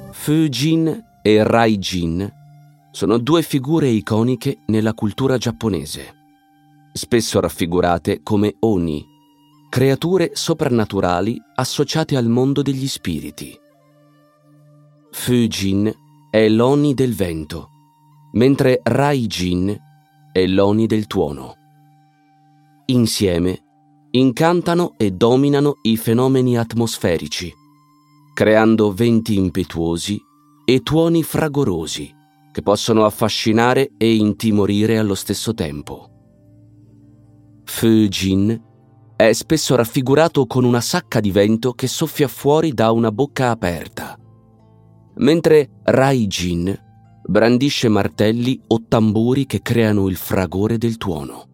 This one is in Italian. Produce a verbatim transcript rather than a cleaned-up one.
Fujin e Raijin sono due figure iconiche nella cultura giapponese, spesso raffigurate come oni, creature soprannaturali associate al mondo degli spiriti. Fujin è l'oni del vento, mentre Raijin è l'oni del tuono. Insieme incantano e dominano i fenomeni atmosferici, creando venti impetuosi e tuoni fragorosi che possono affascinare e intimorire allo stesso tempo. Fujin è spesso raffigurato con una sacca di vento che soffia fuori da una bocca aperta, mentre Raijin brandisce martelli o tamburi che creano il fragore del tuono.